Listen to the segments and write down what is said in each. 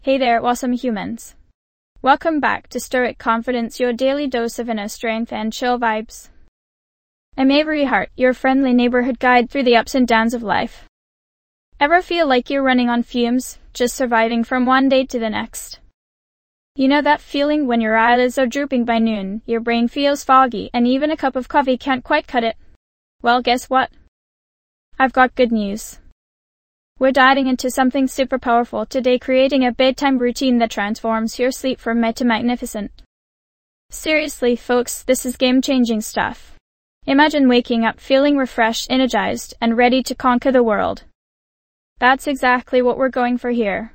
Hey there, awesome humans. Welcome back to Stoic Confidence, your daily dose of inner strength and chill vibes. I'm Avery Hart, your friendly neighborhood guide through the ups and downs of life. Ever feel like you're running on fumes, just surviving from one day to the next? You know that feeling when your eyelids are drooping by noon, your brain feels foggy, and even a cup of coffee can't quite cut it? Well, guess what? I've got good news. We're diving into something super powerful today, creating a bedtime routine that transforms your sleep from meh to magnificent. Seriously, folks, this is game-changing stuff. Imagine waking up feeling refreshed, energized, and ready to conquer the world. That's exactly what we're going for here.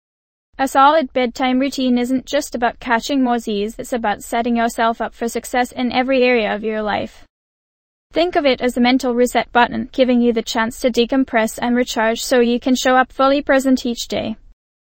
A solid bedtime routine isn't just about catching more Z's, it's about setting yourself up for success in every area of your life. Think of it as a mental reset button, giving you the chance to decompress and recharge so you can show up fully present each day.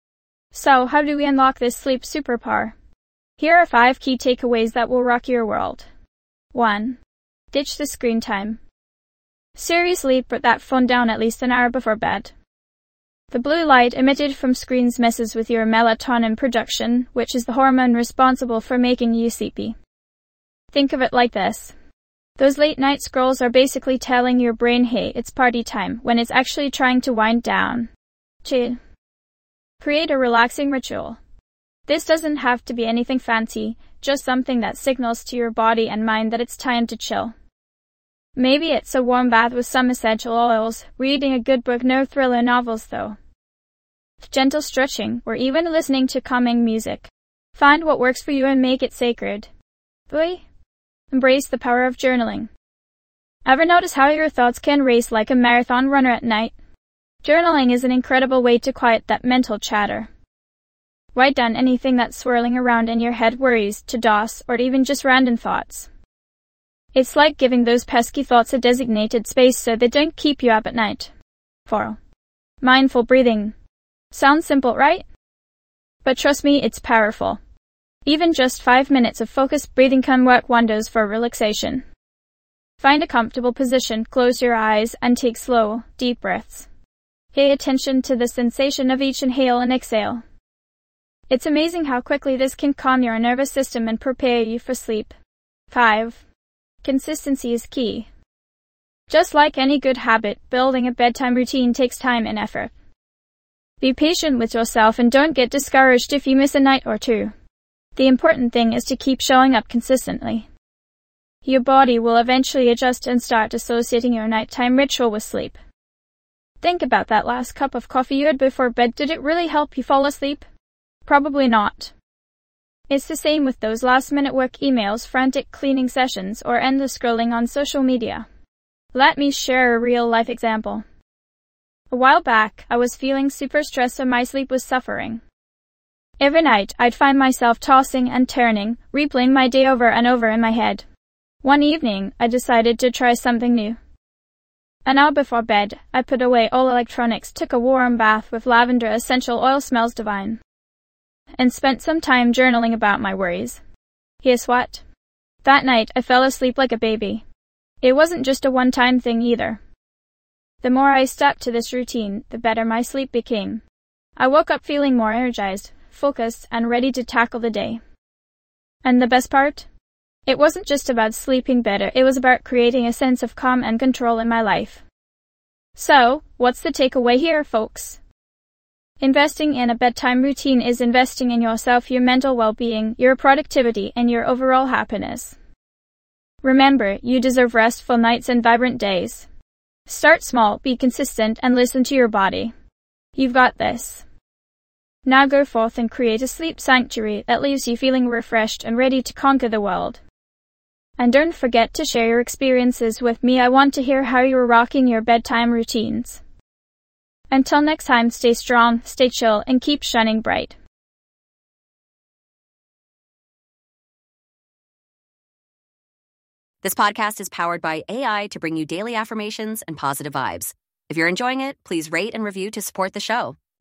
So, how do we unlock this sleep superpower? Here are 5 key takeaways that will rock your world. 1. Ditch the screen time. Seriously, put that phone down at least an hour before bed. The blue light emitted from screens messes with your melatonin production, which is the hormone responsible for making you sleepy. Think of it like this. Those late night scrolls are basically telling your brain, hey, it's party time, when it's actually trying to wind down. 2. Create a relaxing ritual. This doesn't have to be anything fancy, just something that signals to your body and mind that it's time to chill. Maybe it's a warm bath with some essential oils, reading a good book, no thriller novels though. Gentle stretching, or even listening to calming music. Find what works for you and make it sacred. 3. Embrace the power of journaling. Ever notice how your thoughts can race like a marathon runner at night? Journaling is an incredible way to quiet that mental chatter. Write down anything that's swirling around in your head, worries, to-dos, or even just random thoughts. It's like giving those pesky thoughts a designated space so they don't keep you up at night. 4. Mindful breathing. Sounds simple, right? But trust me, it's powerful. Even just 5 minutes of focused breathing can work wonders for relaxation. Find a comfortable position, close your eyes, and take slow, deep breaths. Pay attention to the sensation of each inhale and exhale. It's amazing how quickly this can calm your nervous system and prepare you for sleep. 5. Consistency is key. Just like any good habit, building a bedtime routine takes time and effort. Be patient with yourself and don't get discouraged if you miss a night or two. The important thing is to keep showing up consistently. Your body will eventually adjust and start associating your nighttime ritual with sleep. Think about that last cup of coffee you had before bed. Did it really help you fall asleep? Probably not. It's the same with those last-minute work emails, frantic cleaning sessions, or endless scrolling on social media. Let me share a real-life example. A while back, I was feeling super stressed and my sleep was suffering. Every night, I'd find myself tossing and turning, replaying my day over and over in my head. One evening, I decided to try something new. An hour before bed, I put away all electronics, took a warm bath with lavender essential oil, smells divine, and spent some time journaling about my worries. Guess what? That night, I fell asleep like a baby. It wasn't just a one-time thing either. The more I stuck to this routine, the better my sleep became. I woke up feeling more energized, focused, and ready to tackle the day. And the best part? It wasn't just about sleeping better, it was about creating a sense of calm and control in my life. So, what's the takeaway here, folks? Investing in a bedtime routine is investing in yourself, your mental well-being, your productivity, and your overall happiness. Remember, you deserve restful nights and vibrant days. Start small, be consistent, and listen to your body. You've got this. Now go forth and create a sleep sanctuary that leaves you feeling refreshed and ready to conquer the world. And don't forget to share your experiences with me. I want to hear how you're rocking your bedtime routines. Until next time, stay strong, stay chill, and keep shining bright. This podcast is powered by AI to bring you daily affirmations and positive vibes. If you're enjoying it, please rate and review to support the show.